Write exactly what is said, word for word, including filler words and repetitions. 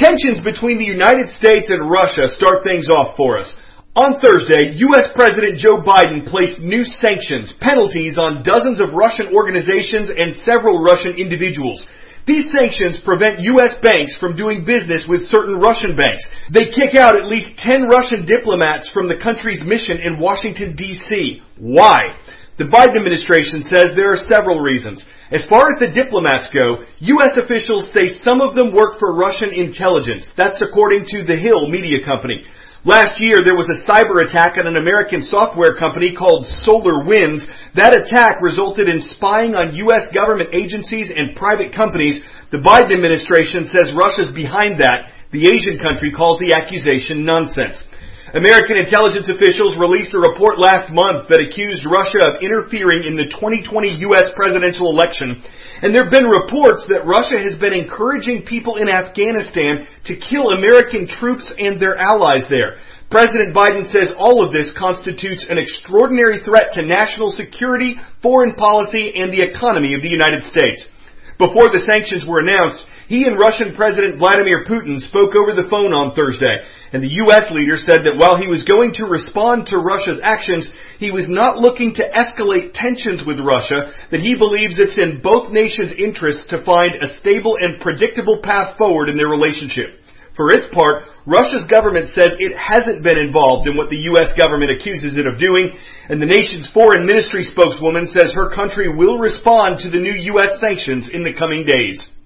Tensions between the United States and Russia start things off for us. On Thursday, U S President Joe Biden placed new sanctions, penalties on dozens of Russian organizations and several Russian individuals. These sanctions prevent U S banks from doing business with certain Russian banks. They kick out at least ten Russian diplomats from the country's mission in Washington, D C Why? The Biden administration says there are several reasons. As far as the diplomats go, U S officials say some of them work for Russian intelligence. That's according to The Hill media company. Last year, there was a cyber attack on an American software company called SolarWinds. That attack resulted in spying on U S government agencies and private companies. The Biden administration says Russia's behind that. The Asian country calls the accusation nonsense. American intelligence officials released a report last month that accused Russia of interfering in the twenty twenty U S presidential election. And there have been reports that Russia has been encouraging people in Afghanistan to kill American troops and their allies there. President Biden says all of this constitutes an extraordinary threat to national security, foreign policy, and the economy of the United States. Before the sanctions were announced, he and Russian President Vladimir Putin spoke over the phone on Thursday, and the U S leader said that while he was going to respond to Russia's actions, he was not looking to escalate tensions with Russia, that he believes it's in both nations' interests to find a stable and predictable path forward in their relationship. For its part, Russia's government says it hasn't been involved in what the U S government accuses it of doing, and the nation's foreign ministry spokeswoman says her country will respond to the new U S sanctions in the coming days.